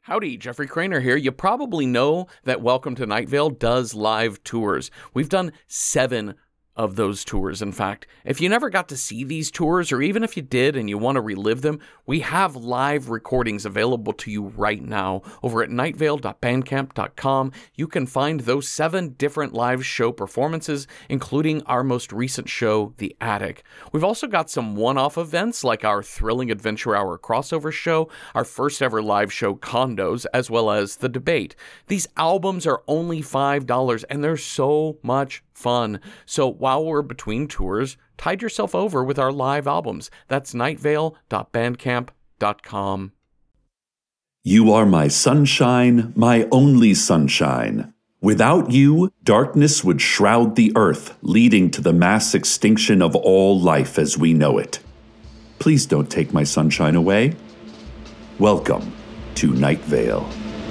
Howdy, Jeffrey Craner here. You probably know that Welcome to Night Vale does live tours. We've done 7 of those tours. In fact, if you never got to see these tours, or even if you did and you want to relive them, we have live recordings available to you right now over at nightvale.bandcamp.com. You can find those 7 different live show performances, including our most recent show, The Attic. We've also got some one-off events like our Thrilling Adventure Hour crossover show, our first ever live show, Condos, as well as The Debate. These albums are only $5 and they're so much fun. So while we're between tours, tide yourself over with our live albums. That's nightvale.bandcamp.com. You are my sunshine, my only sunshine. Without you, darkness would shroud the earth, leading to the mass extinction of all life as we know it. Please don't take my sunshine away. Welcome to Night Vale.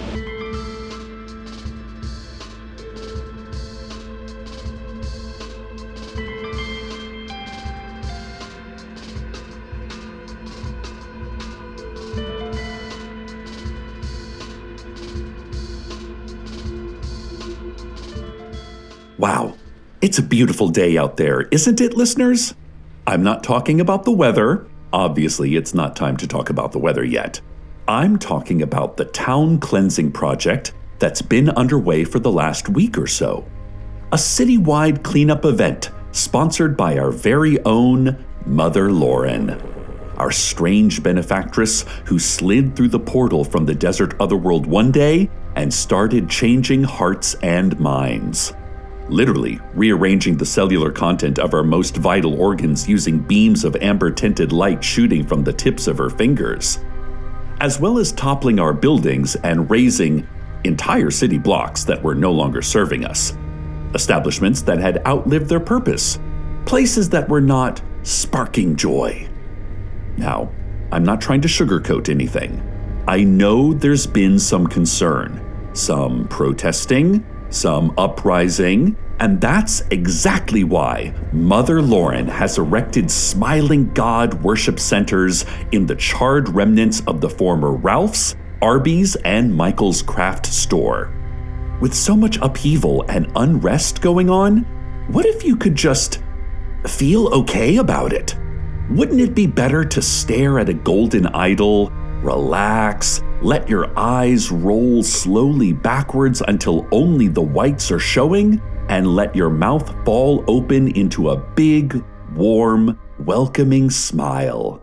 Wow, it's a beautiful day out there, isn't it, listeners? I'm not talking about the weather. Obviously, it's not time to talk about the weather yet. I'm talking about the town cleansing project that's been underway for the last week or so. A citywide cleanup event sponsored by our very own Mother Lauren, our strange benefactress who slid through the portal from the desert otherworld one day and started changing hearts and minds. Literally rearranging the cellular content of our most vital organs using beams of amber-tinted light shooting from the tips of her fingers, as well as toppling our buildings and razing entire city blocks that were no longer serving us, establishments that had outlived their purpose, places that were not sparking joy. Now, I'm not trying to sugarcoat anything. I know there's been some concern, some protesting, some uprising, and that's exactly why Mother Lauren has erected Smiling God worship centers in the charred remnants of the former Ralph's, Arby's, and Michael's Craft Store. With so much upheaval and unrest going on, what if you could just feel okay about it? Wouldn't it be better to stare at a golden idol, relax, let your eyes roll slowly backwards until only the whites are showing, and let your mouth fall open into a big, warm, welcoming smile?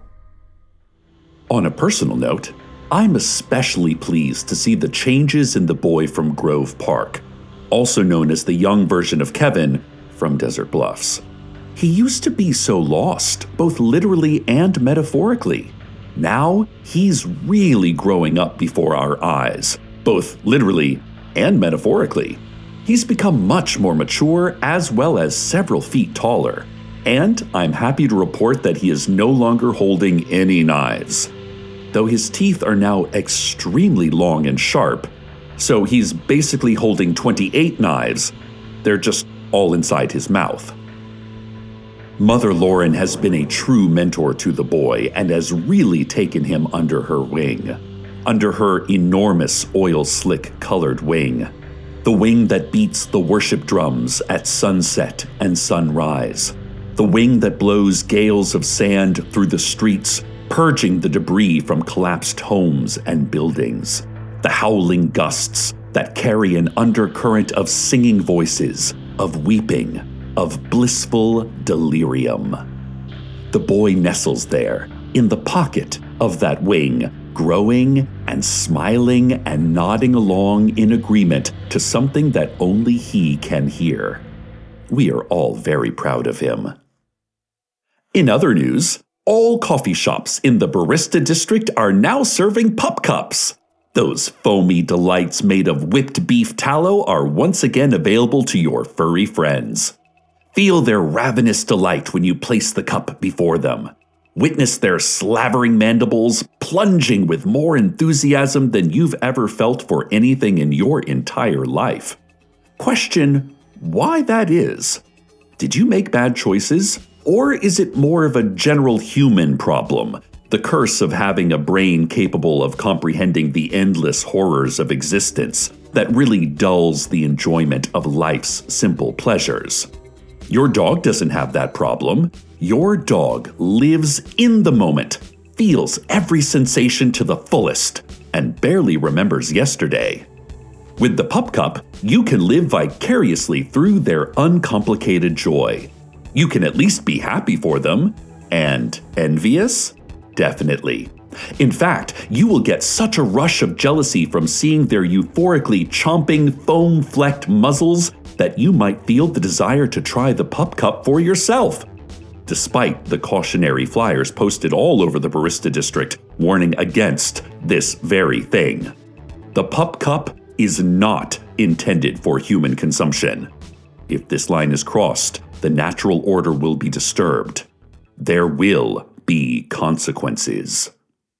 On a personal note, I'm especially pleased to see the changes in the boy from Grove Park, also known as the young version of Kevin from Desert Bluffs. He used to be so lost, both literally and metaphorically. Now, he's really growing up before our eyes, both literally and metaphorically. He's become much more mature as well as several feet taller. And I'm happy to report that he is no longer holding any knives, though his teeth are now extremely long and sharp, so he's basically holding 28 knives. They're just all inside his mouth. Mother Lauren has been a true mentor to the boy and has really taken him under her wing. Under her enormous oil-slick colored wing. The wing that beats the worship drums at sunset and sunrise. The wing that blows gales of sand through the streets, purging the debris from collapsed homes and buildings. The howling gusts that carry an undercurrent of singing voices, of weeping, of blissful delirium. The boy nestles there, in the pocket of that wing, growing and smiling and nodding along in agreement to something that only he can hear. We are all very proud of him. In other news, all coffee shops in the Barista District are now serving pup cups. Those foamy delights made of whipped beef tallow are once again available to your furry friends. Feel their ravenous delight when you place the cup before them. Witness their slavering mandibles plunging with more enthusiasm than you've ever felt for anything in your entire life. Question why that is. Did you make bad choices? Or is it more of a general human problem? The curse of having a brain capable of comprehending the endless horrors of existence that really dulls the enjoyment of life's simple pleasures. Your dog doesn't have that problem. Your dog lives in the moment, feels every sensation to the fullest, and barely remembers yesterday. With the Pup Cup, you can live vicariously through their uncomplicated joy. You can at least be happy for them. And envious? Definitely. In fact, you will get such a rush of jealousy from seeing their euphorically chomping, foam-flecked muzzles that you might feel the desire to try the Pup Cup for yourself, despite the cautionary flyers posted all over the Barista District warning against this very thing. The Pup Cup is not intended for human consumption. If this line is crossed, the natural order will be disturbed. There will be consequences.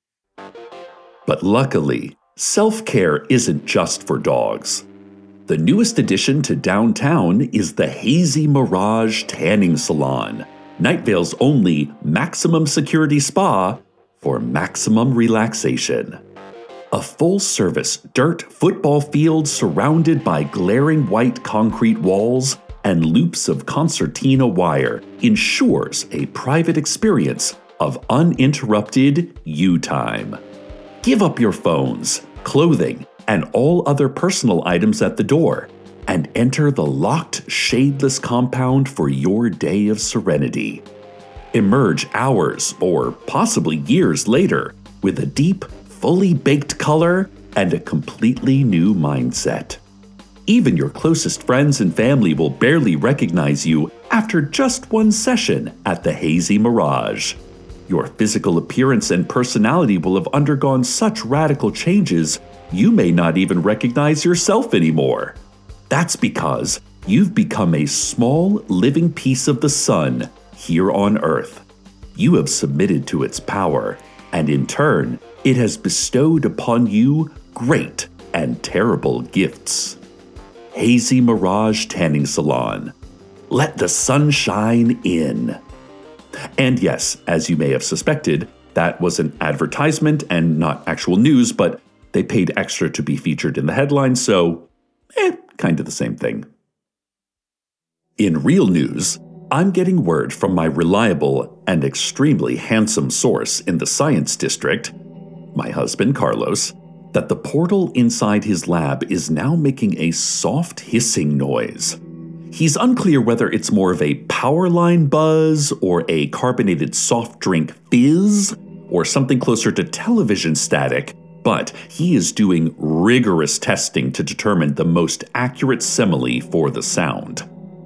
But luckily, self-care isn't just for dogs. The newest addition to downtown is the Hazy Mirage Tanning Salon, Night Vale's only maximum security spa for maximum relaxation. A full-service dirt football field surrounded by glaring white concrete walls and loops of concertina wire ensures a private experience of uninterrupted you-time. Give up your phones, clothing, and all other personal items at the door, and enter the locked, shadeless compound for your day of serenity. Emerge hours, or possibly years later, with a deep, fully baked color and a completely new mindset. Even your closest friends and family will barely recognize you after just one session at the Hazy Mirage. Your physical appearance and personality will have undergone such radical changes, you may not even recognize yourself anymore. That's because you've become a small, living piece of the sun here on Earth. You have submitted to its power, and in turn, it has bestowed upon you great and terrible gifts. Hazy Mirage Tanning Salon. Let the sunshine in. And yes, as you may have suspected, that was an advertisement and not actual news, but they paid extra to be featured in the headline, so kind of the same thing. In real news, I'm getting word from my reliable and extremely handsome source in the Science District, my husband Carlos, that the portal inside his lab is now making a soft hissing noise. He's unclear whether it's more of a power line buzz or a carbonated soft drink fizz or something closer to television static, but he is doing rigorous testing to determine the most accurate simile for the sound.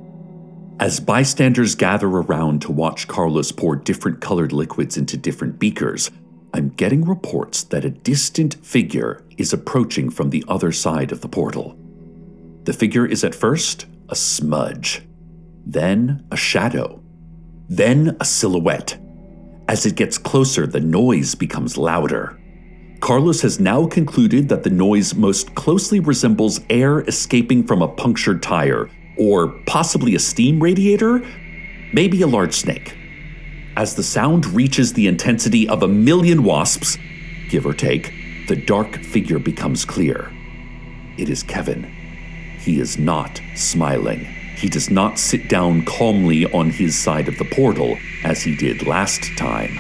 As bystanders gather around to watch Carlos pour different colored liquids into different beakers, I'm getting reports that a distant figure is approaching from the other side of the portal. The figure is at first a smudge, then a shadow, then a silhouette. As it gets closer, the noise becomes louder. Carlos has now concluded that the noise most closely resembles air escaping from a punctured tire, or possibly a steam radiator, maybe a large snake. As the sound reaches the intensity of 1,000,000 wasps, give or take, the dark figure becomes clear. It is Kevin. He is not smiling. He does not sit down calmly on his side of the portal as he did last time.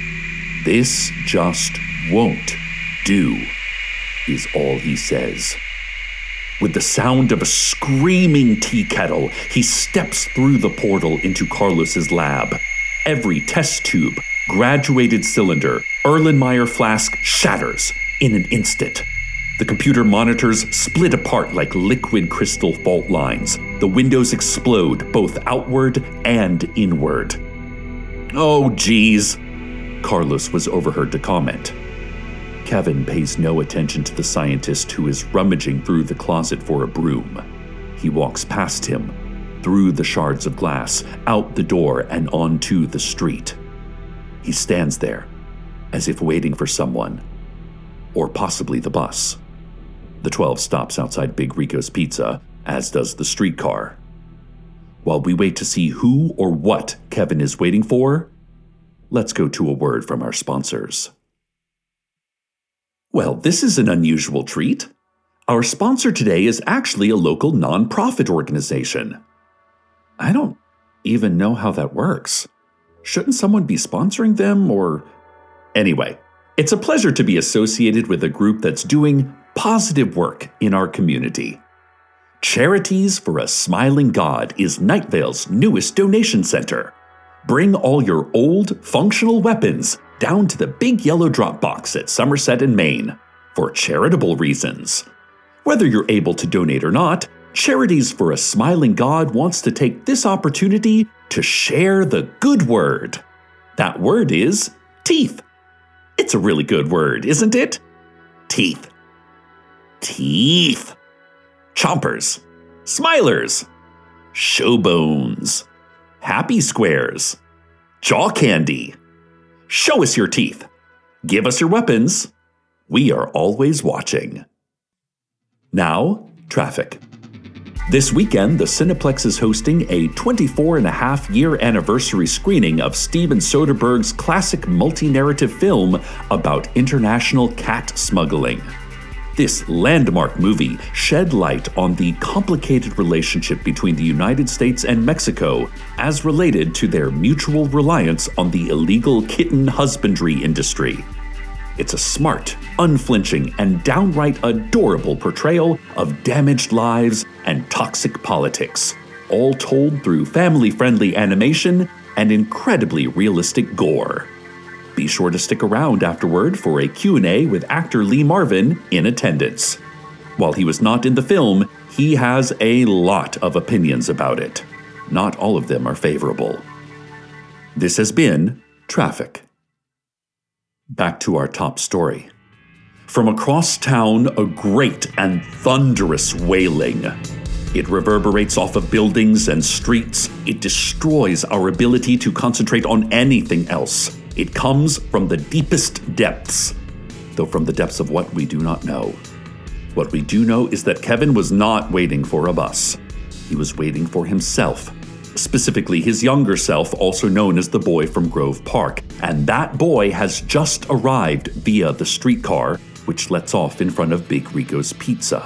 This just won't do, is all he says. With the sound of a screaming tea kettle, he steps through the portal into Carlos's lab. Every test tube, graduated cylinder, Erlenmeyer flask shatters in an instant. The computer monitors split apart like liquid crystal fault lines. The windows explode both outward and inward. "Oh, geez," Carlos was overheard to comment. Kevin pays no attention to the scientist who is rummaging through the closet for a broom. He walks past him, through the shards of glass, out the door and onto the street. He stands there, as if waiting for someone, or possibly the bus. The 12 stops outside Big Rico's Pizza, as does the streetcar. While we wait to see who or what Kevin is waiting for, let's go to a word from our sponsors. Well, this is an unusual treat. Our sponsor today is actually a local nonprofit organization. I don't even know how that works. Shouldn't someone be sponsoring them or... Anyway, it's a pleasure to be associated with a group that's doing positive work in our community. Charities for a Smiling God is Night Vale's newest donation center. Bring all your old, functional weapons down to the big yellow drop box at Somerset and Maine for charitable reasons. Whether you're able to donate or not, Charities for a Smiling God wants to take this opportunity to share the good word. That word is teeth. It's a really good word, isn't it? Teeth. Teeth. Chompers. Smilers. Showbones. Happy squares. Jaw candy. Show us your teeth. Give us your weapons. We are always watching. Now, traffic. This weekend, the Cineplex is hosting a 24-and-a-half-year anniversary screening of Steven Soderbergh's classic multi-narrative film about international cat smuggling. This landmark movie shed light on the complicated relationship between the United States and Mexico as related to their mutual reliance on the illegal kitten husbandry industry. It's a smart, unflinching, and downright adorable portrayal of damaged lives and toxic politics, all told through family-friendly animation and incredibly realistic gore. Be sure to stick around afterward for a Q&A with actor Lee Marvin in attendance. While he was not in the film, he has a lot of opinions about it. Not all of them are favorable. This has been Traffic. Back to our top story. From across town, a great and thunderous wailing. It reverberates off of buildings and streets. It destroys our ability to concentrate on anything else. It comes from the deepest depths. Though from the depths of what we do not know. What we do know is that Kevin was not waiting for a bus. He was waiting for himself. Specifically, his younger self, also known as the boy from Grove Park. And that boy has just arrived via the streetcar, which lets off in front of Big Rico's Pizza.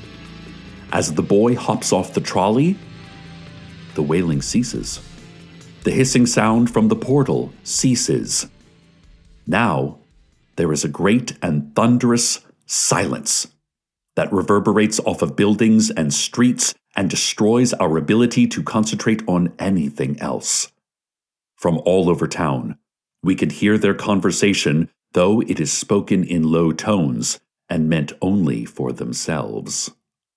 As the boy hops off the trolley, the wailing ceases. The hissing sound from the portal ceases. Now, there is a great and thunderous silence that reverberates off of buildings and streets and destroys our ability to concentrate on anything else. From all over town, we can hear their conversation, though it is spoken in low tones and meant only for themselves.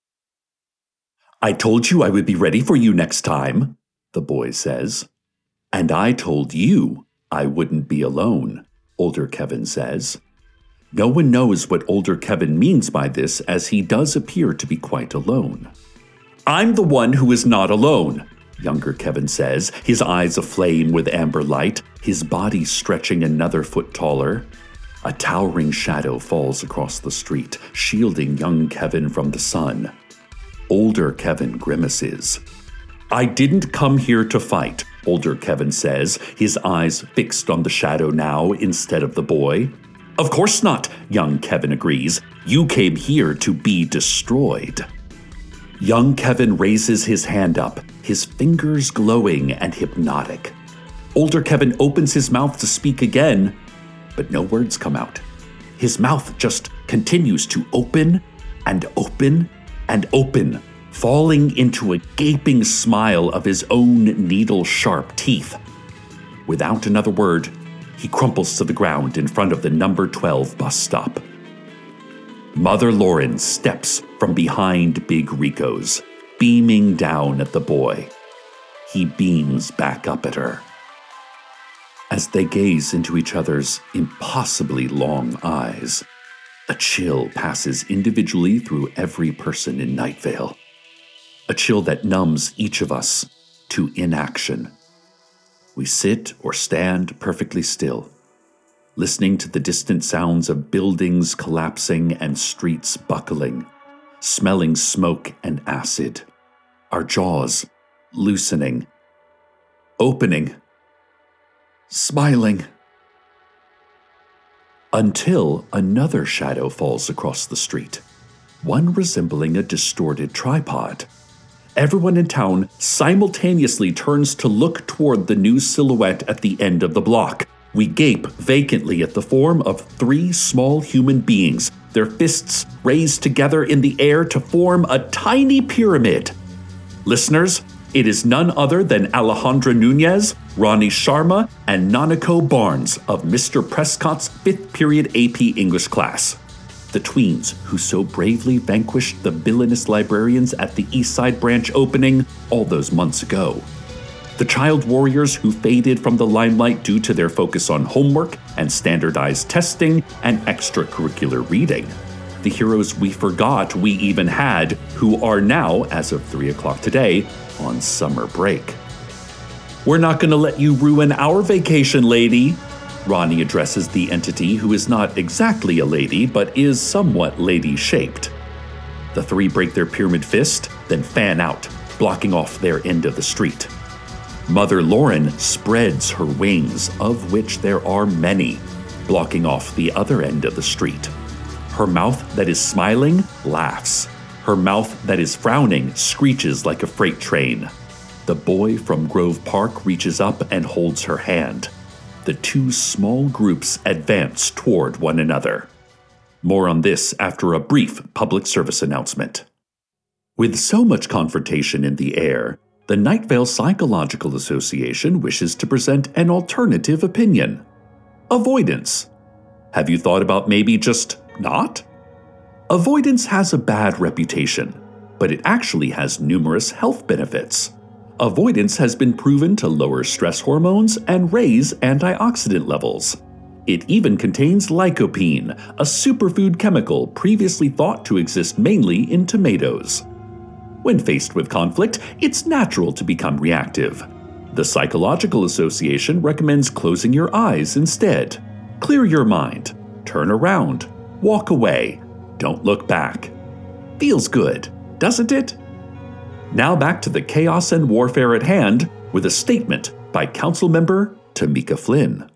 "I told you I would be ready for you next time," the boy says. "And I told you I wouldn't be alone," older Kevin says. No one knows what older Kevin means by this, as he does appear to be quite alone. "I'm the one who is not alone," younger Kevin says, his eyes aflame with amber light, his body stretching another foot taller. A towering shadow falls across the street, shielding young Kevin from the sun. Older Kevin grimaces. "I didn't come here to fight," older Kevin says, his eyes fixed on the shadow now instead of the boy. "Of course not," young Kevin agrees. "You came here to be destroyed." Young Kevin raises his hand up, his fingers glowing and hypnotic. Older Kevin opens his mouth to speak again, but no words come out. His mouth just continues to open and open and open, falling into a gaping smile of his own needle-sharp teeth. Without another word, he crumples to the ground in front of the number 12 bus stop. Mother Lauren steps from behind Big Rico's, beaming down at the boy. He beams back up at her. As they gaze into each other's impossibly long eyes, a chill passes individually through every person in Night Vale. A chill that numbs each of us to inaction. We sit or stand perfectly still, listening to the distant sounds of buildings collapsing and streets buckling, smelling smoke and acid, our jaws loosening, opening, smiling. until another shadow falls across the street, one resembling a distorted tripod. Everyone in town simultaneously turns to look toward the new silhouette at the end of the block. We gape vacantly at the form of 3 small human beings, their fists raised together in the air to form a tiny pyramid. Listeners, it is none other than Alejandra Nunez, Ronnie Sharma, and Nanako Barnes of Mr. Prescott's 5th period AP English class. The tweens who so bravely vanquished the villainous librarians at the Eastside branch opening all those months ago. The child warriors who faded from the limelight due to their focus on homework and standardized testing and extracurricular reading. The heroes we forgot we even had, who are now, as of 3 o'clock today, on summer break. "We're not going to let you ruin our vacation, lady," Ronnie addresses the entity who is not exactly a lady, but is somewhat lady-shaped. The 3 break their pyramid fist, then fan out, blocking off their end of the street. Mother Lauren spreads her wings, of which there are many, blocking off the other end of the street. Her mouth that is smiling laughs. Her mouth that is frowning screeches like a freight train. The boy from Grove Park reaches up and holds her hand. The 2 small groups advance toward one another. More on this after a brief public service announcement. With so much confrontation in the air, the Night Vale Psychological Association wishes to present an alternative opinion. Avoidance. Have you thought about maybe just not? Avoidance has a bad reputation, but it actually has numerous health benefits. Avoidance has been proven to lower stress hormones and raise antioxidant levels. It even contains lycopene, a superfood chemical previously thought to exist mainly in tomatoes. When faced with conflict, it's natural to become reactive. The Psychological Association recommends closing your eyes instead. Clear your mind, turn around, walk away, don't look back. Feels good, doesn't it? Now back to the chaos and warfare at hand with a statement by Councilmember Tamika Flynn.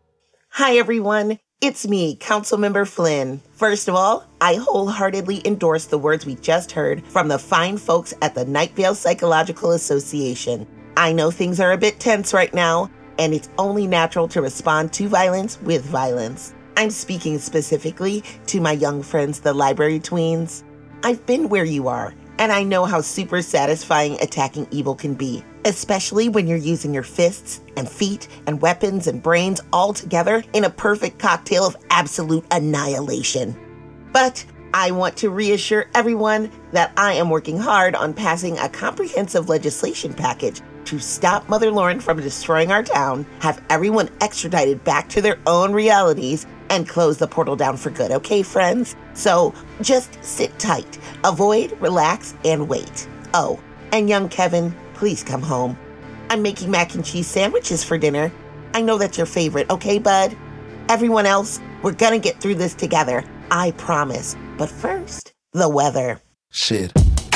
Hi everyone, it's me, Councilmember Flynn. First of all, I wholeheartedly endorse the words we just heard from the fine folks at the Night Vale Psychological Association. I know things are a bit tense right now, and it's only natural to respond to violence with violence. I'm speaking specifically to my young friends, the library tweens. I've been where you are, and I know how super satisfying attacking evil can be, especially when you're using your fists and feet and weapons and brains all together in a perfect cocktail of absolute annihilation. But I want to reassure everyone that I am working hard on passing a comprehensive legislation package to stop Mother Lauren from destroying our town, have everyone extradited back to their own realities, and close the portal down for good, okay, friends? So just sit tight, avoid, relax, and wait. Oh, and young Kevin, please come home. I'm making mac and cheese sandwiches for dinner. I know that's your favorite, okay, bud? Everyone else, we're gonna get through this together, I promise. But first, the weather. Shit.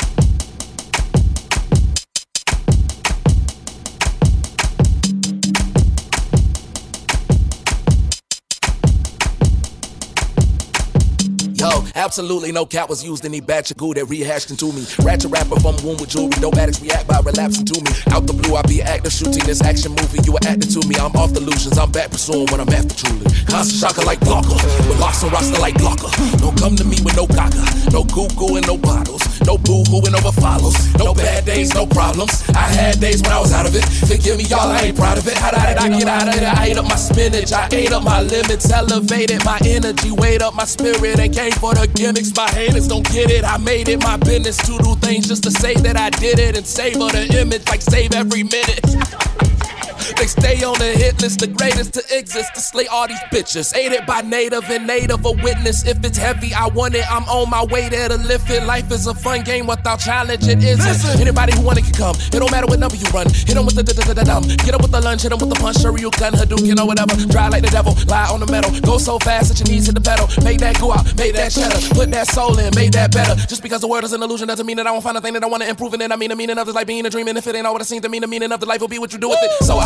Yo, absolutely no cap was used. Any batch of goo that rehashed into me. Ratchet rapper from a womb with jewelry. Dope addicts react by relapsing to me. Out the blue, I be active shooting this action movie. You were acting to me. I'm off delusions. I'm back pursuing when I'm after truly. Constant shocker like blocker. With locks and roster like blocker. Don't come to me with no gaga. No goo and no bottles. No boo-hoo and over follows. No bad days, no problems. I had days when I was out of it. Forgive me, y'all, I ain't proud of it. How did I get out of it? I ate up my spinach. I ate up my limits. Elevated my energy. Weighed up my spirit and came for the gimmicks. My haters don't get it. I made it my business to do things just to say that I did it and savor the image like save every minute. They stay on the hit list, the greatest to exist, to slay all these bitches. Aided by native and native, a witness. If it's heavy, I want it, I'm on my way there to lift it. Life is a fun game without challenge, it isn't. Anybody who want it can come, it don't matter what number you run. Hit them with the dumb, get up with the lunge, hit them with the punch, Shoryuken, Hadouken or whatever. Dry like the devil, lie on the metal. Go so fast that your knees hit the pedal. Make that go out, make that cheddar. Put that soul in, make that better. Just because the word is an illusion doesn't mean that I won't find a thing that I want to improve in it. I mean the meaning of this life being a dream, and if it ain't all what it seems to mean, the meaning of the life will be what you do with it. So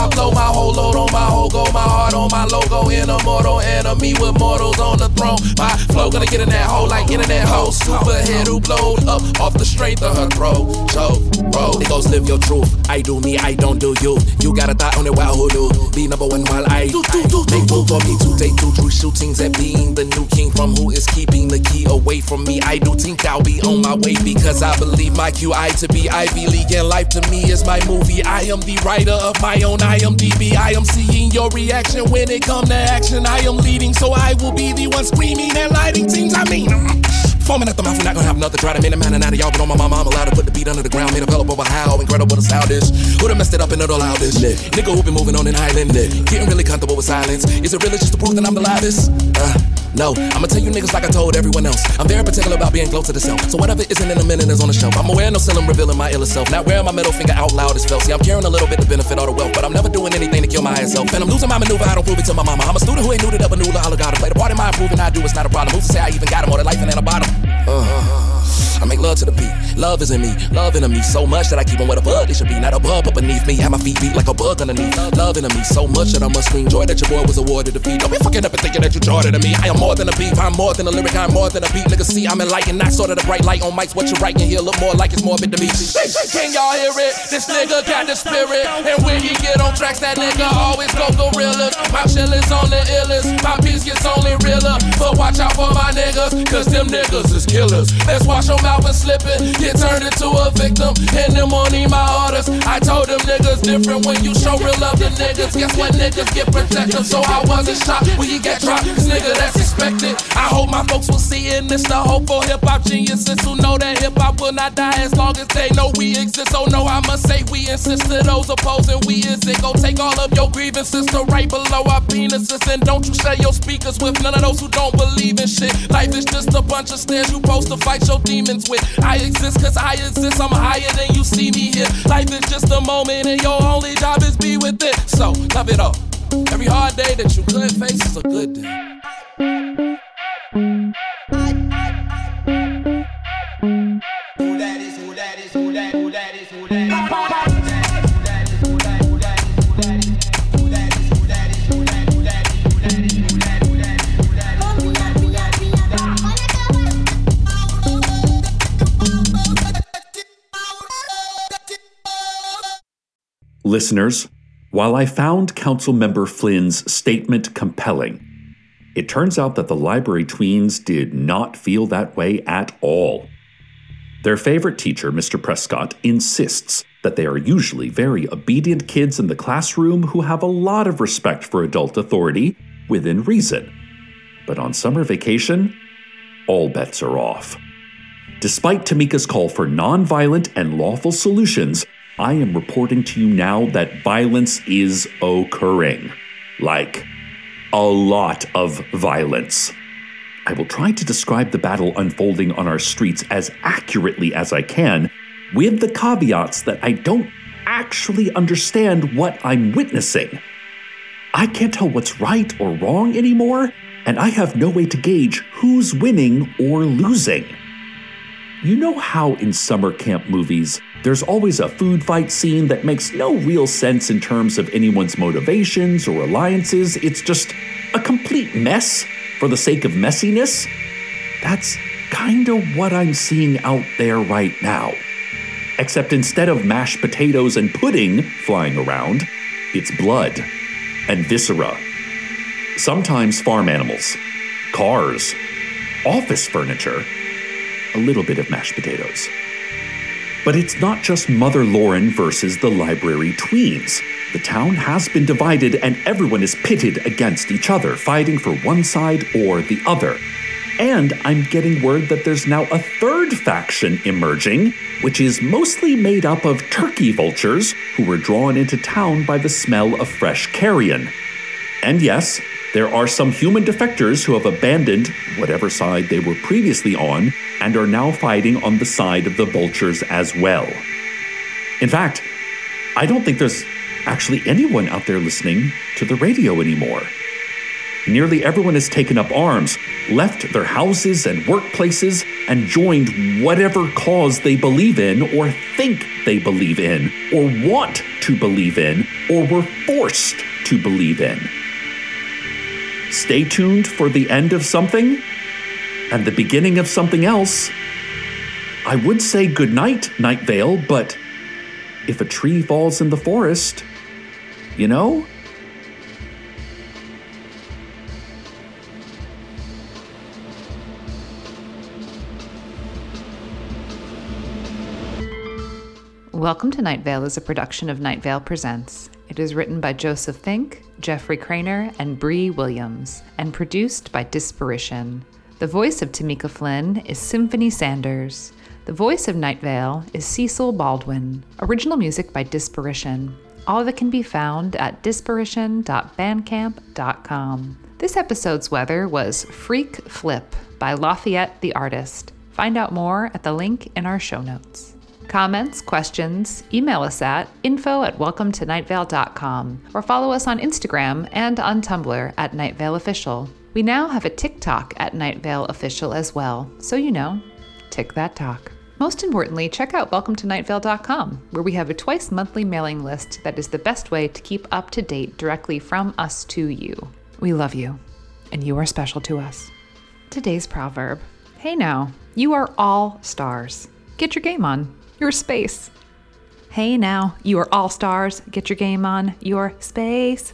my flow, my whole load on my whole goal, my heart on my logo, in a mortal enemy with mortals on the throne. My flow gonna get in that hole like internet hoe, superhead who blowed up off the strength of her throat. So, bro, it goes live your truth. I do me, I don't do you. You got a thought on it, wow, who do? Be number one while I make move for me to take two true shootings at being the new king from who is keeping the key away from me. I do think I'll be on my way because I believe my QI to be Ivy League and life to me is my movie. I am the writer of my own IMDb. I am seeing your reaction when it come to action. I am leading, so I will be the one screaming and lighting teams. I mean, foaming at the mouth, we're not gonna have nothing. Try to make a man and out of y'all, but on my mama, I'm allowed to put the beat under the ground. Made a develop over how incredible the sound is. Who'da messed it up and it'll allow this? Nigga who been moving on an island, getting really comfortable with silence. Is it really just to prove that I'm the loudest? No, I'ma tell you niggas like I told everyone else. I'm very particular about being close to the self. So whatever isn't in a minute is on the shelf. I'm aware no selling, revealing my illest self. Not wearing my middle finger out loud as felt. See, I'm carrying a little bit to benefit all the wealth, but I'm never doing anything to kill my higher self. And I'm losing my maneuver, I don't prove it to my mama. I'm a student who ain't new to the Banula, holla gotta play the part in my improving. I do, it's not a problem. Who's to say I even got him or the life and then a bottom? I make love to the beat. Love is in me, love in me so much that I keep on where the bug it should be. Not a bug up beneath me. Have my feet beat like a bug underneath. Love in me so much that I must scream joy that your boy was awarded the feat. Don't be fucking up and thinking that you jarred to me. I am more than a beat, I'm more than a lyric, I'm more than a beat. Niggas see I'm enlightened, not sort of the bright light on mics. What you writing here look more like it's morbid to me. Can y'all hear it? This nigga got the spirit, and when he get on tracks, that nigga always go gorillas. My chill is on the illest, my piece gets only realer. But watch out for my niggas, cause them niggas is killers. Let's watch your mouth and slip it, get turned into a victim. And them won't need my orders. I told them niggas different when you show real love to niggas. Guess what, niggas get protected. So I wasn't shocked when you get dropped, cause nigga that's expected. I hope my folks will see it, and it's the hope for hip-hop geniuses who know that hip-hop will not die as long as they know we exist. Oh no, I must say we insist to those opposing we is it. Go take all of your grievances to right below our penises, and don't you share your speakers with none of those who don't believe in shit. Life is just a bunch of stairs you supposed to fight your demons with. I exist cause I exist, I'm higher than you see me here. Life is just a moment and your only job is be with it. So, love it all. Every hard day that you could face is a good day. Listeners, while I found Councilmember Flynn's statement compelling, it turns out that the library tweens did not feel that way at all. Their favorite teacher, Mr. Prescott, insists that they are usually very obedient kids in the classroom who have a lot of respect for adult authority within reason. But on summer vacation, all bets are off. Despite Tamika's call for nonviolent and lawful solutions, I am reporting to you now that violence is occurring. Like, a lot of violence. I will try to describe the battle unfolding on our streets as accurately as I can, with the caveats that I don't actually understand what I'm witnessing. I can't tell what's right or wrong anymore, and I have no way to gauge who's winning or losing. You know how in summer camp movies, there's always a food fight scene that makes no real sense in terms of anyone's motivations or alliances. It's just a complete mess for the sake of messiness? That's kind of what I'm seeing out there right now. Except instead of mashed potatoes and pudding flying around, it's blood and viscera. Sometimes farm animals, cars, office furniture, a little bit of mashed potatoes. But it's not just Mother Lauren versus the library tweens. The town has been divided and everyone is pitted against each other, fighting for one side or the other. And I'm getting word that there's now a third faction emerging, which is mostly made up of turkey vultures who were drawn into town by the smell of fresh carrion. And yes, there are some human defectors who have abandoned whatever side they were previously on and are now fighting on the side of the vultures as well. In fact, I don't think there's actually anyone out there listening to the radio anymore. Nearly everyone has taken up arms, left their houses and workplaces, and joined whatever cause they believe in, or think they believe in, or want to believe in, or were forced to believe in. Stay tuned for the end of something and the beginning of something else. I would say goodnight, Night Vale, but if a tree falls in the forest, you know? Welcome to Night Vale is a production of Night Vale Presents. It is written by Joseph Fink, Jeffrey Craner, and Bree Williams, and produced by Disparition. The voice of Tamika Flynn is Symphony Sanders. The voice of Night Vale is Cecil Baldwin. Original music by Disparition. All of it can be found at disparition.bandcamp.com. This episode's weather was Freak Flip by Lafayette the Artist. Find out more at the link in our show notes. Comments, questions, email us at info@welcometonightvale.com or follow us on Instagram and on Tumblr at Night Vale Official. We now have a TikTok at Night Vale Official as well, so you know, tick that talk. Most importantly, check out welcometonightvale.com, where we have a twice-monthly mailing list that is the best way to keep up to date directly from us to you. We love you, and you are special to us. Today's proverb: hey now, you are all stars. Get your game on. Your space. Hey now, you are all stars. Get your game on. Your space.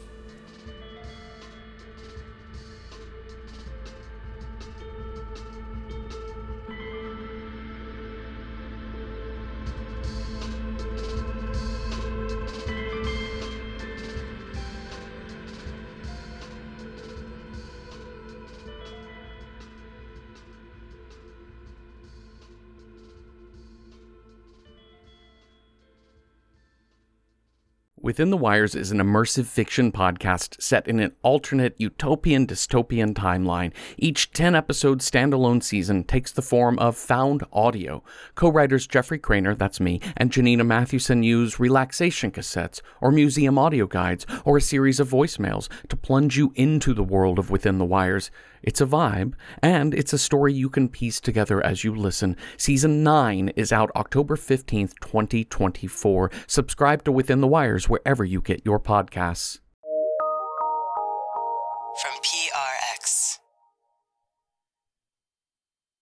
Within the Wires is an immersive fiction podcast set in an alternate utopian dystopian timeline. Each 10-episode standalone season takes the form of found audio. Co-writers Jeffrey Craner, that's me, and Janina Mathewson use relaxation cassettes or museum audio guides or a series of voicemails to plunge you into the world of Within the Wires. It's a vibe, and it's a story you can piece together as you listen. Season 9 is out October 15th, 2024. Subscribe to Within the Wires wherever you get your podcasts.